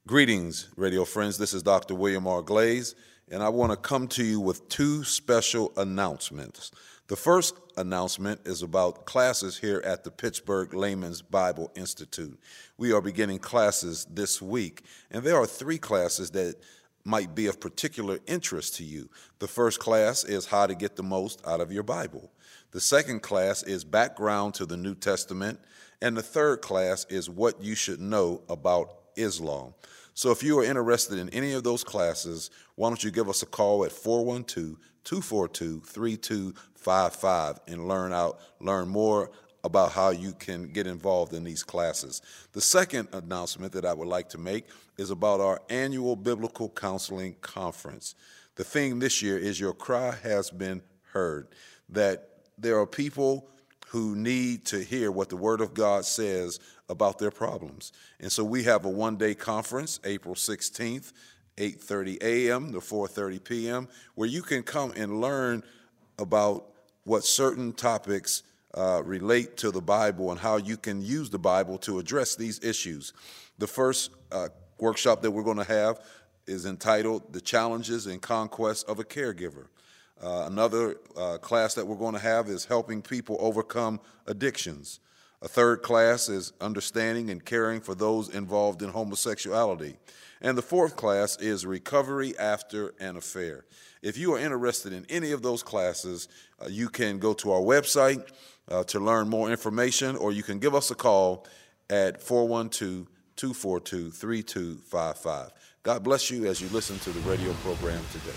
Greetings, radio friends. This is Dr. William R. Glaze, and I want to come to you with two special announcements. The first announcement is about classes here at the Pittsburgh Layman's Bible Institute. We are beginning classes this week, and there are three classes that might be of particular interest to you. The first class is how to get the most out of your Bible. The second class is background to the New Testament, and the third class is what you should know about Islam. So if you are interested in any of those classes, why don't you give us a call at 412-242-3255 and learn more about how you can get involved in these classes. The second announcement that I would like to make is about our annual Biblical Counseling Conference. The theme this year is Your Cry Has Been Heard, that there are people who need to hear what the Word of God says about their problems. And so we have a one-day conference, April 16th, 8:30 a.m. to 4:30 p.m., where you can come and learn about what certain topics relate to the Bible and how you can use the Bible to address these issues. The first workshop that we're going to have is entitled The Challenges and Conquests of a Caregiver. Another class that we're going to have is helping people overcome addictions. A third class is understanding and caring for those involved in homosexuality. And the fourth class is recovery after an affair. If you are interested in any of those classes, you can go to our website to learn more information, or you can give us a call at 412-242-3255. God bless you as you listen to the radio program today.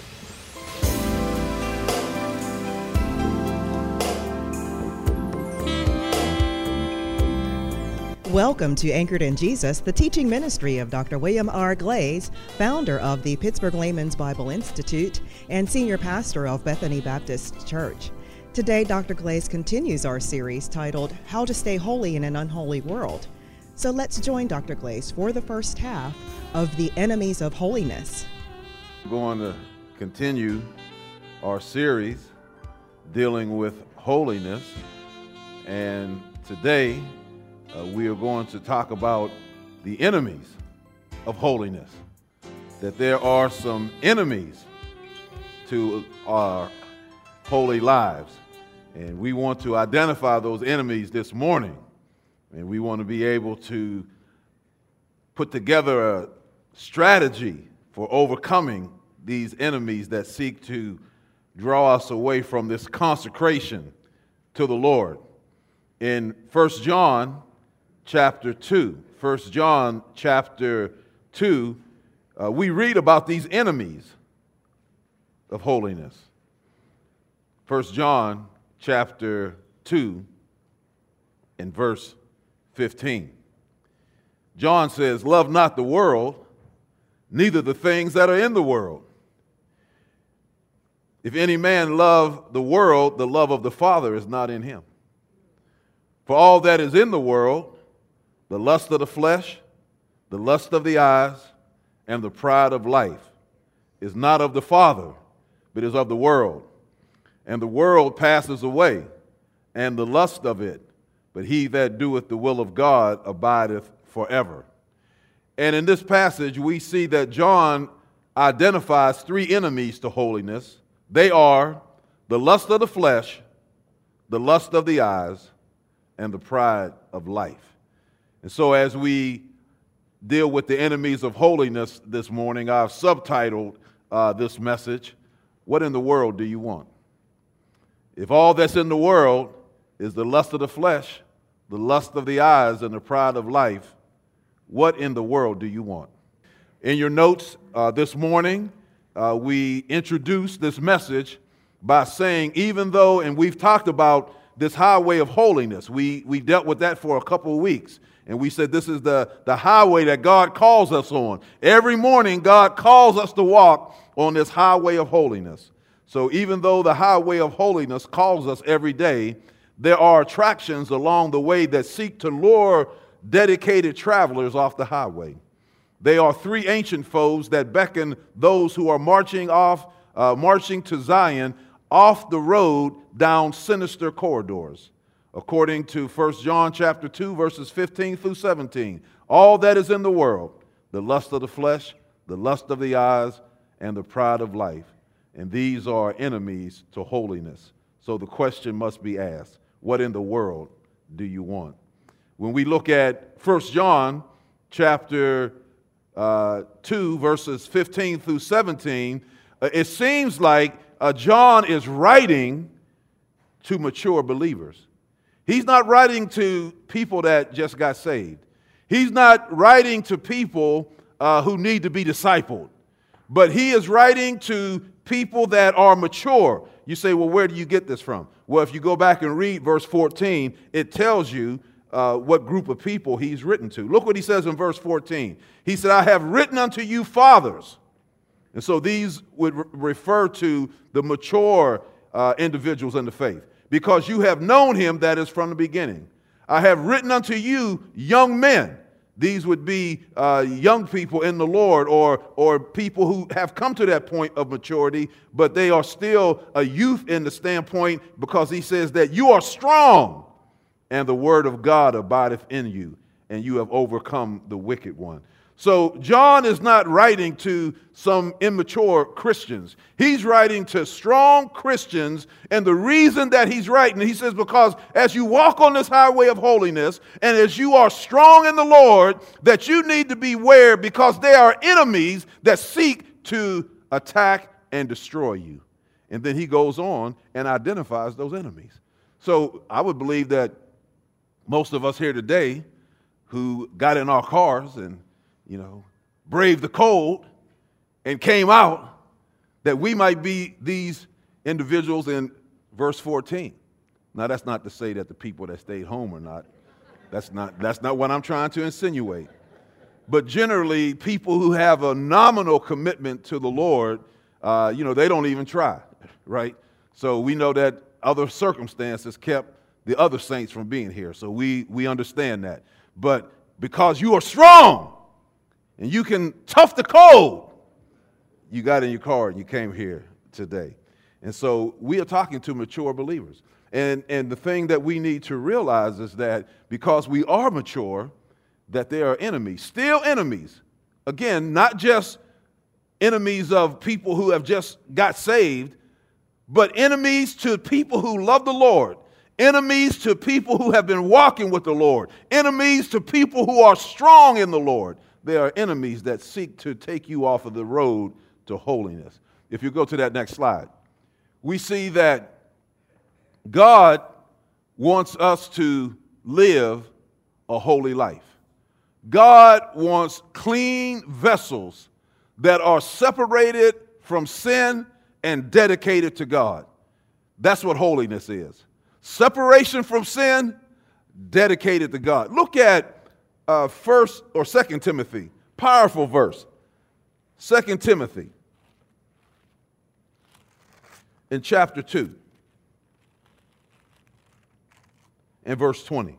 Welcome to Anchored in Jesus, the teaching ministry of Dr. William R. Glaze, founder of the Pittsburgh Layman's Bible Institute and senior pastor of Bethany Baptist Church. Today, Dr. Glaze continues our series titled, How to Stay Holy in an Unholy World. So let's join Dr. Glaze for the first half of The Enemies of Holiness. We're going to continue our series dealing with holiness, and today we are going to talk about the enemies of holiness, that there are some enemies to our holy lives, and we want to identify those enemies this morning, and we want to be able to put together a strategy for overcoming these enemies that seek to draw us away from this consecration to the Lord. In 1 John chapter 2, we read about these enemies of holiness. 1 John chapter 2 and verse 15. John says, "Love not the world, neither the things that are in the world. If any man love the world, the love of the Father is not in him. For all that is in the world, the lust of the flesh, the lust of the eyes, and the pride of life, is not of the Father, but is of the world. And the world passes away, and the lust of it, but he that doeth the will of God abideth forever." And in this passage, we see that John identifies three enemies to holiness. They are the lust of the flesh, the lust of the eyes, and the pride of life. And so as we deal with the enemies of holiness this morning, I've subtitled this message, What in the World Do You Want? If all that's in the world is the lust of the flesh, the lust of the eyes, and the pride of life, what in the world do you want? In your notes this morning, we introduced this message by saying, even though, and we've talked about this highway of holiness, we dealt with that for a couple of weeks. And we said this is the highway that God calls us on. Every morning, God calls us to walk on this highway of holiness. So even though the highway of holiness calls us every day, there are attractions along the way that seek to lure dedicated travelers off the highway. They are three ancient foes that beckon those who are marching to Zion off the road down sinister corridors. According to 1 John chapter 2, verses 15 through 17, all that is in the world, the lust of the flesh, the lust of the eyes, and the pride of life. And these are enemies to holiness. So the question must be asked, what in the world do you want? When we look at 1 John chapter 2, verses 15 through 17, it seems like John is writing to mature believers. He's not writing to people that just got saved. He's not writing to people who need to be discipled. But he is writing to people that are mature. You say, well, where do you get this from? Well, if you go back and read verse 14, it tells you what group of people he's written to. Look what he says in verse 14. He said, I have written unto you fathers. And so these would refer to the mature individuals in the faith. Because you have known him that is from the beginning. I have written unto you young men. These would be young people in the Lord or people who have come to that point of maturity, but they are still a youth in the standpoint because he says that you are strong and the word of God abideth in you and you have overcome the wicked one. So John is not writing to some immature Christians. He's writing to strong Christians. And the reason that he's writing, he says, because as you walk on this highway of holiness and as you are strong in the Lord, that you need to beware because there are enemies that seek to attack and destroy you. And then he goes on and identifies those enemies. So I would believe that most of us here today who got in our cars and braved the cold and came out, that we might be these individuals in verse 14. Now, that's not to say that the people that stayed home are not. That's not what I'm trying to insinuate. But generally, people who have a nominal commitment to the Lord, they don't even try, right? So we know that other circumstances kept the other saints from being here. So we understand that. But because you are strong, and you can tough the cold, you got in your car and you came here today. And so we are talking to mature believers. And the thing that we need to realize is that because we are mature, that there are enemies, still enemies. Again, not just enemies of people who have just got saved, but enemies to people who love the Lord. Enemies to people who have been walking with the Lord. Enemies to people who are strong in the Lord. There are enemies that seek to take you off of the road to holiness. If you go to that next slide, we see that God wants us to live a holy life. God wants clean vessels that are separated from sin and dedicated to God. That's what holiness is. Separation from sin, dedicated to God. Look at 1st or 2nd Timothy, powerful verse. 2nd Timothy in chapter 2 and verse 20.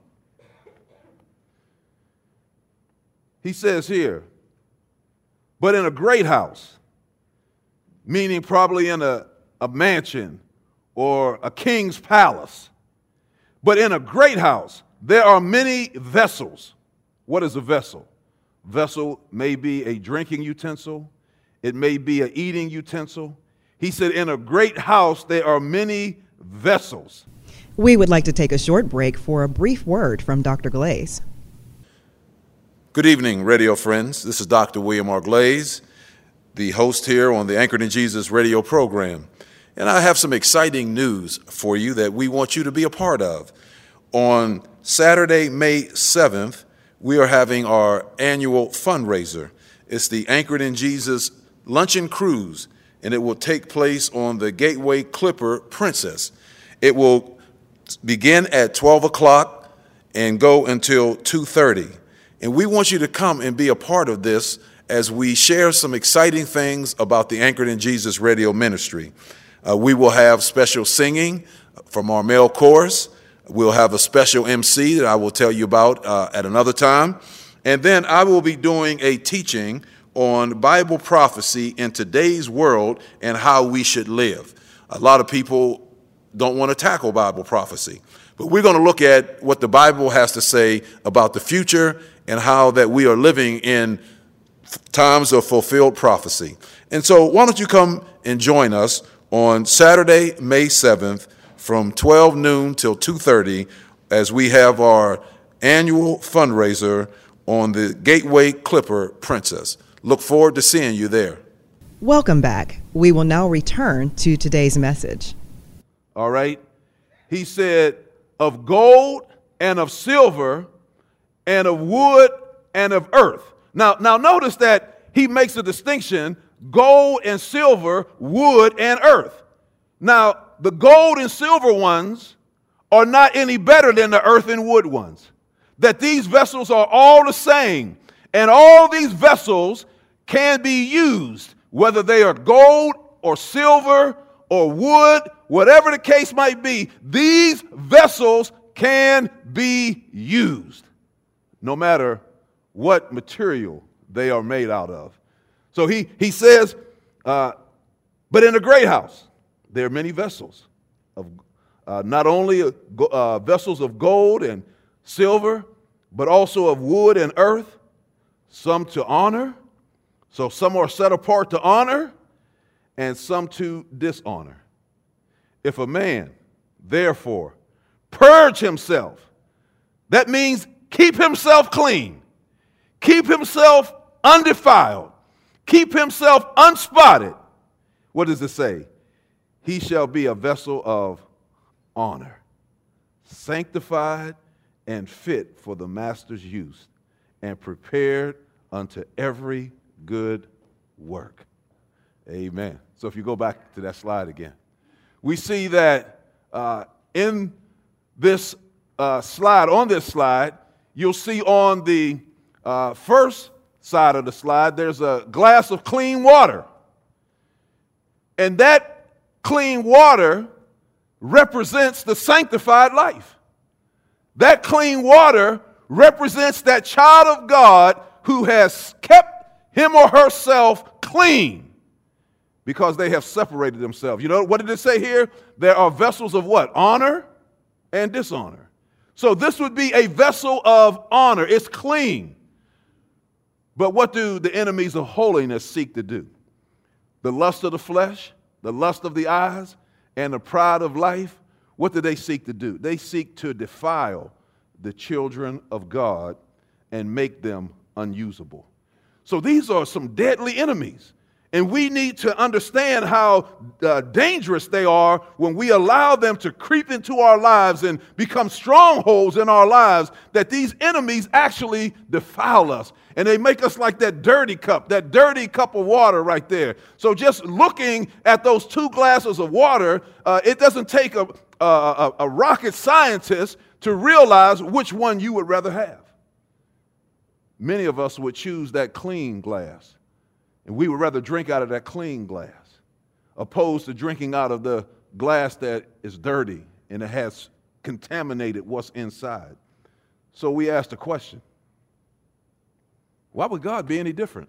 He says here, but in a great house, meaning probably in a mansion or a king's palace, but in a great house, there are many vessels. What is a vessel? Vessel may be a drinking utensil. It may be an eating utensil. He said, in a great house, there are many vessels. We would like to take a short break for a brief word from Dr. Glaze. Good evening, radio friends. This is Dr. William R. Glaze, the host here on the Anchored in Jesus radio program. And I have some exciting news for you that we want you to be a part of. On Saturday, May 7th, we are having our annual fundraiser. It's the Anchored in Jesus Luncheon Cruise, and it will take place on the Gateway Clipper Princess. It will begin at 12 o'clock and go until 2:30. And we want you to come and be a part of this as we share some exciting things about the Anchored in Jesus radio ministry. We will have special singing from our male chorus. We'll have a special MC that I will tell you about at another time. And then I will be doing a teaching on Bible prophecy in today's world and how we should live. A lot of people don't want to tackle Bible prophecy, but we're going to look at what the Bible has to say about the future and how that we are living in times of fulfilled prophecy. And so why don't you come and join us on Saturday, May 7th from 12 noon till 2:30 as we have our annual fundraiser on the Gateway Clipper Princess. Look forward to seeing you there. Welcome back. We will now return to today's message. All right. He said, of gold and of silver and of wood and of earth. Now notice that he makes a distinction, gold and silver, wood and earth. Now, the gold and silver ones are not any better than the earth and wood ones. That these vessels are all the same. And all these vessels can be used, whether they are gold or silver or wood, whatever the case might be, these vessels can be used, no matter what material they are made out of. So he says, but in a great house, there are many vessels, of not only vessels of gold and silver, but also of wood and earth, some to honor. So some are set apart to honor, and some to dishonor. If a man, therefore, purge himself, that means keep himself clean, keep himself undefiled, keep himself unspotted. What does it say? He shall be a vessel of honor, sanctified and fit for the master's use, and prepared unto every good work. Amen. So if you go back to that slide again, we see that in this slide, on this slide, you'll see on the first side of the slide, there's a glass of clean water. And that clean water represents the sanctified life. That clean water represents that child of God who has kept him or herself clean because they have separated themselves. You know, what did it say here? There are vessels of what? Honor and dishonor. So this would be a vessel of honor. It's clean. But what do the enemies of holiness seek to do? The lust of the flesh, the lust of the eyes, and the pride of life, what do they seek to do? They seek to defile the children of God and make them unusable. So these are some deadly enemies. And we need to understand how dangerous they are when we allow them to creep into our lives and become strongholds in our lives, that these enemies actually defile us. And they make us like that dirty cup of water right there. So just looking at those two glasses of water, it doesn't take a rocket scientist to realize which one you would rather have. Many of us would choose that clean glass. And we would rather drink out of that clean glass, opposed to drinking out of the glass that is dirty and it has contaminated what's inside. So we ask the question, why would God be any different?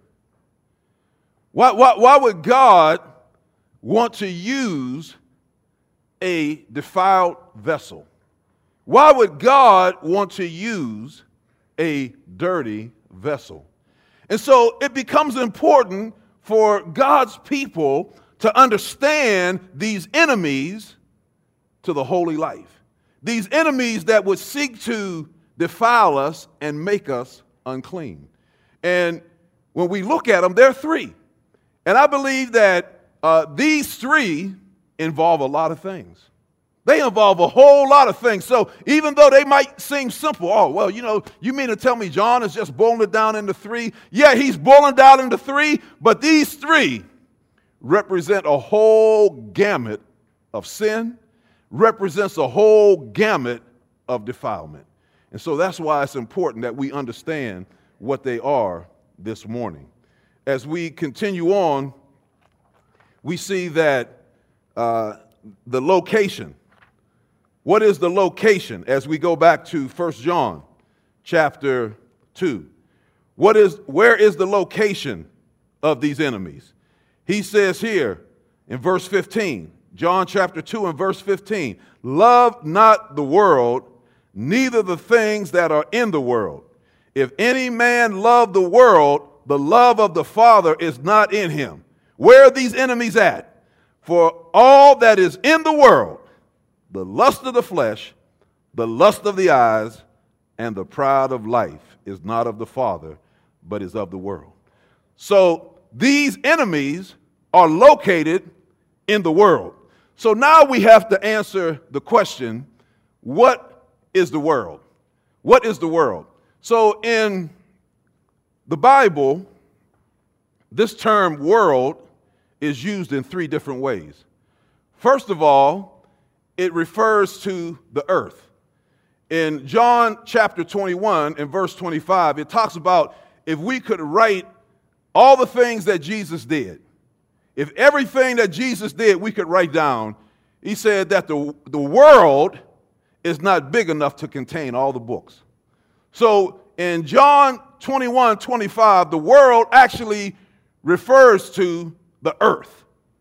Why would God want to use a defiled vessel? Why would God want to use a dirty vessel? And so it becomes important for God's people to understand these enemies to the holy life. These enemies that would seek to defile us and make us unclean. And when we look at them, there are three. And I believe that these three involve a lot of things. They involve a whole lot of things. So even though they might seem simple, oh, well, you mean to tell me John is just boiling it down into three? Yeah, he's boiling down into three, but these three represent a whole gamut of sin, represents a whole gamut of defilement. And so that's why it's important that we understand what they are this morning. As we continue on, we see that the location. What is the location as we go back to 1 John chapter 2? Where is the location of these enemies? He says here in verse 15, John chapter 2 and verse 15, love not the world, neither the things that are in the world. If any man love the world, the love of the Father is not in him. Where are these enemies at? For all that is in the world, the lust of the flesh, the lust of the eyes, and the pride of life is not of the Father, but is of the world. So these enemies are located in the world. So now we have to answer the question, what is the world? What is the world? So in the Bible, this term world is used in three different ways. First of all, it refers to the earth. In John chapter 21 and verse 25, it talks about if we could write all the things that Jesus did, if everything that Jesus did we could write down, he said that the world is not big enough to contain all the books. So in John 21:25, the world actually refers to the earth.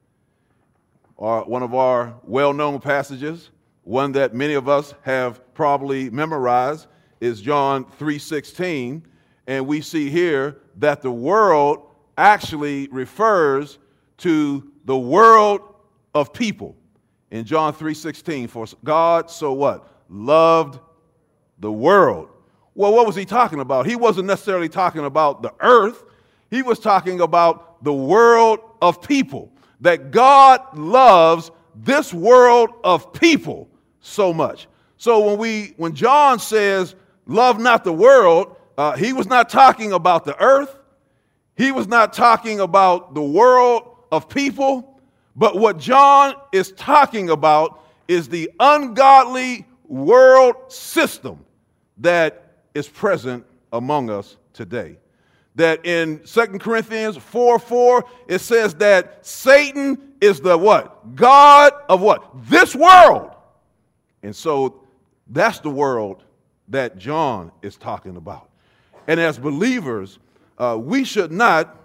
One of our well-known passages, one that many of us have probably memorized, is John 3:16. And we see here that the world actually refers to the world of people. In John 3:16, for God so what? Loved the world. Well, what was he talking about? He wasn't necessarily talking about the earth. He was talking about the world of people. That God loves this world of people so much. So when John says, love not the world, he was not talking about the earth. He was not talking about the world of people. But what John is talking about is the ungodly world system that is present among us today. That in 2 Corinthians 4:4, it says that Satan is the what? God of what? This world. And so that's the world that John is talking about. And as believers, we should not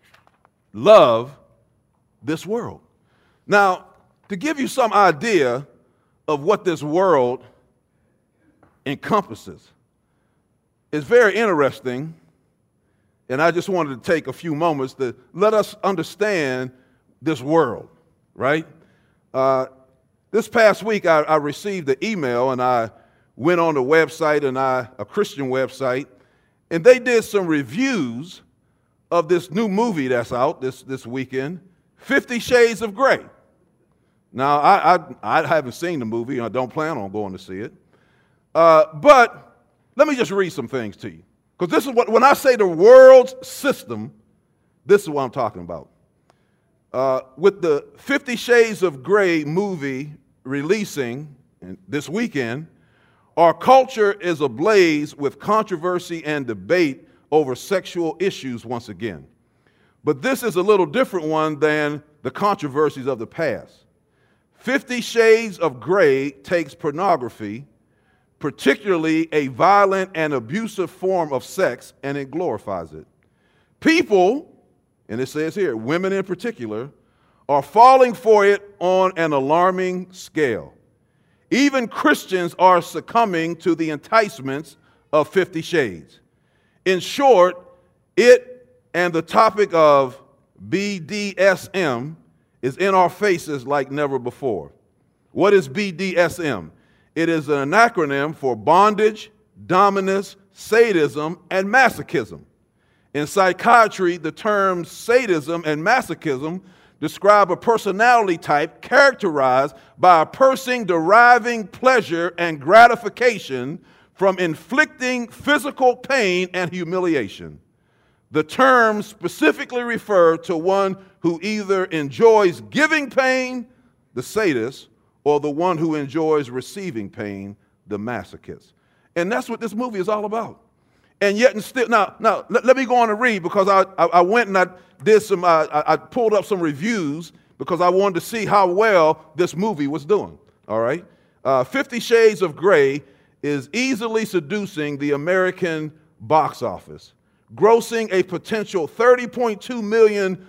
love this world. Now, to give you some idea of what this world encompasses, it's very interesting, and I just wanted to take a few moments to let us understand this world, right? This past week, I received an email, and I went on the website, a Christian website, and they did some reviews of this new movie that's out this weekend, 50 Shades of Grey. Now, I haven't seen the movie, and I don't plan on going to see it. But let me just read some things to you. Because this is when I say the world's system, this is what I'm talking about. With the 50 Shades of Grey movie releasing this weekend, our culture is ablaze with controversy and debate over sexual issues once again. But this is a little different one than the controversies of the past. 50 Shades of Grey takes pornography, particularly a violent and abusive form of sex, and it glorifies it. People, and it says here, women in particular, are falling for it on an alarming scale. Even Christians are succumbing to the enticements of 50 Shades. In short, it and the topic of BDSM is in our faces like never before. What is BDSM? It is an acronym for bondage, dominance, sadism, and masochism. In psychiatry, the terms sadism and masochism describe a personality type characterized by a person deriving pleasure and gratification from inflicting physical pain and humiliation. The terms specifically refer to one who either enjoys giving pain, the sadist, or the one who enjoys receiving pain, the masochist. And that's what this movie is all about. And yet, and still, now let me go on and read, because I went and I did some, I pulled up some reviews because I wanted to see how well this movie was doing. All right, 50 Shades of Grey is easily seducing the American box office, grossing a potential $30.2 million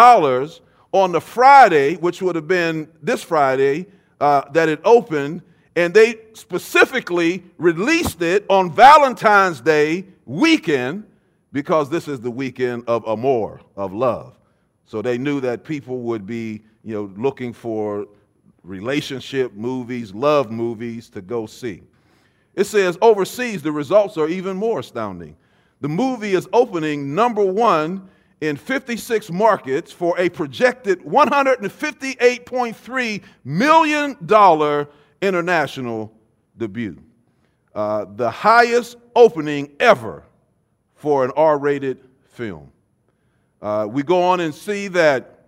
on the Friday, which would have been this Friday that it opened, and they specifically released it on Valentine's Day weekend because this is the weekend of Amor, of love. So they knew that people would be, looking for relationship movies, love movies to go see. It says overseas, the results are even more astounding. The movie is opening number 1 in 56 markets for a projected $158.3 million international debut. The highest opening ever for an R-rated film. We go on and see that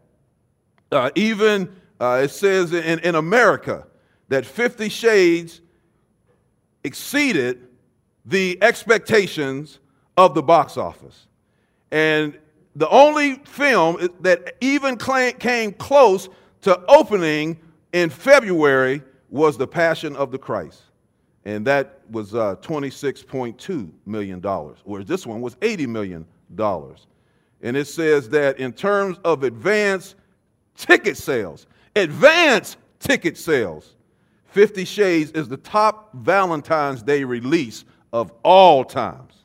it says in America that 50 Shades exceeded the expectations of the box office. And the only film that even came close to opening in February was The Passion of the Christ. And that was $26.2 million, whereas this one was $80 million. And it says that in terms of advanced ticket sales, 50 Shades is the top Valentine's Day release of all times.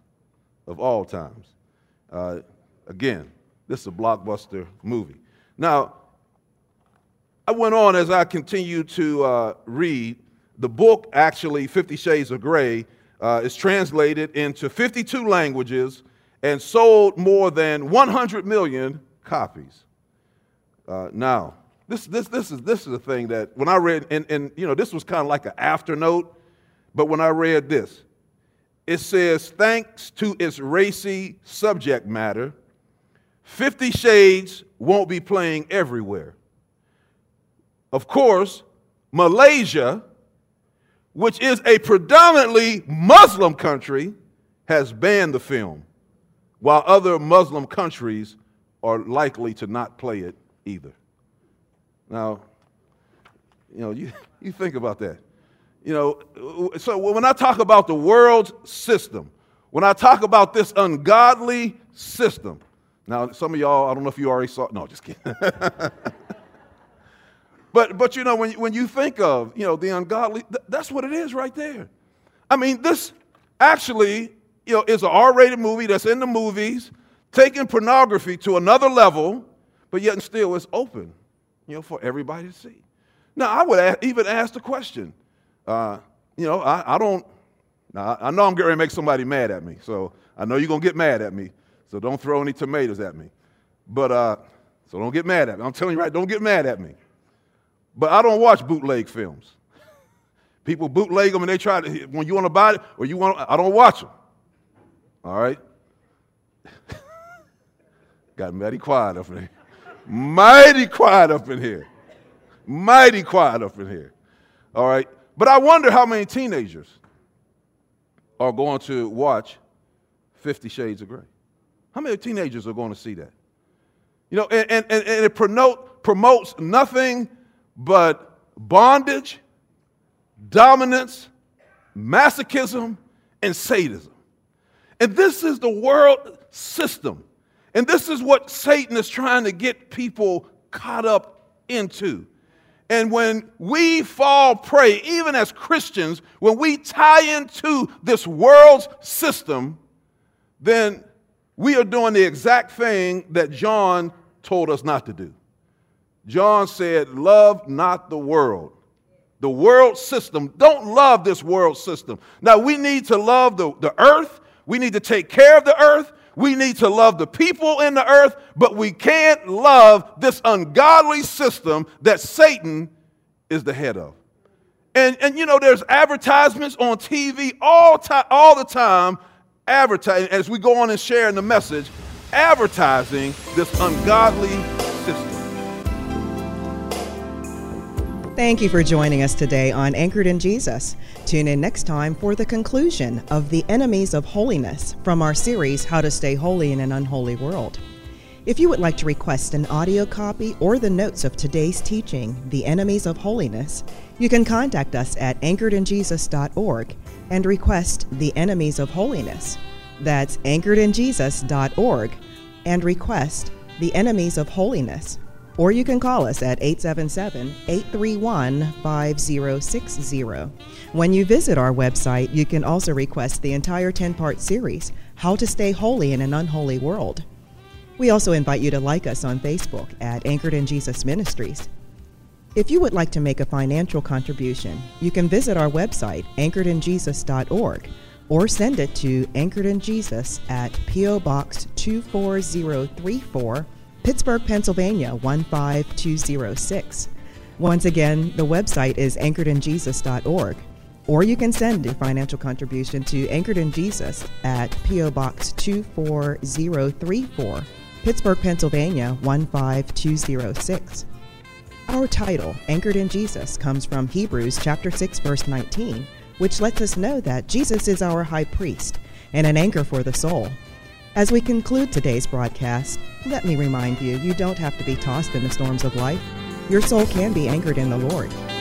Again, this is a blockbuster movie. Now, I went on as I continued to read. The book, actually, 50 Shades of Grey, is translated into 52 languages and sold more than 100 million copies. Now, this is a thing that when I read, and this was kind of like an afternote, but when I read this, it says, thanks to its racy subject matter, 50 Shades won't be playing everywhere. Of course, Malaysia, which is a predominantly Muslim country, has banned the film, while other Muslim countries are likely to not play it either. Now, you think about that. So when I talk about the world's system, when I talk about this ungodly system, now some of y'all, I don't know if you already saw, no, just kidding. But when you think of, the ungodly, that's what it is right there. I mean, this actually, is an R-rated movie that's in the movies, taking pornography to another level, but yet and still it's open, for everybody to see. Now, I would even ask the question, I know I'm getting ready to make somebody mad at me, so I know you're going to get mad at me, so don't throw any tomatoes at me. But, so don't get mad at me. I'm telling you right, don't get mad at me. But I don't watch bootleg films. People bootleg them and they try to, when you want to buy it, or I don't watch them. All right? Got mighty quiet up in here. Mighty quiet up in here. Mighty quiet up in here. All right? But I wonder how many teenagers are going to watch 50 Shades of Grey. How many teenagers are going to see that? And it promotes nothing but bondage, dominance, masochism, and sadism. And this is the world system. And this is what Satan is trying to get people caught up into. And when we fall prey, even as Christians, when we tie into this world's system, then we are doing the exact thing that John told us not to do. John said, love not the world. The world system. Don't love this world system. Now, we need to love the earth. We need to take care of the earth. We need to love the people in the earth. But we can't love this ungodly system that Satan is the head of. And there's advertisements on TV all the time, advertising, as we go on and share in the message, advertising this ungodly system. Thank you for joining us today on Anchored in Jesus. Tune in next time for the conclusion of The Enemies of Holiness from our series, How to Stay Holy in an Unholy World. If you would like to request an audio copy or the notes of today's teaching, The Enemies of Holiness, you can contact us at anchoredinjesus.org and request The Enemies of Holiness. That's anchoredinjesus.org and request The Enemies of Holiness. or you can call us at 877-831-5060. When you visit our website, you can also request the entire 10-part series, How to Stay Holy in an Unholy World. We also invite you to like us on Facebook at Anchored in Jesus Ministries. If you would like to make a financial contribution, you can visit our website, anchoredinjesus.org, or send it to Anchored in Jesus at P.O. Box 24034, Pittsburgh, Pennsylvania 15206. Once again, the website is anchoredinjesus.org, or you can send a financial contribution to Anchored in Jesus at P.O. Box 24034, Pittsburgh, Pennsylvania 15206. Our title, Anchored in Jesus, comes from Hebrews chapter 6, verse 19, which lets us know that Jesus is our high priest and an anchor for the soul. As we conclude today's broadcast, let me remind you, you don't have to be tossed in the storms of life. Your soul can be anchored in the Lord.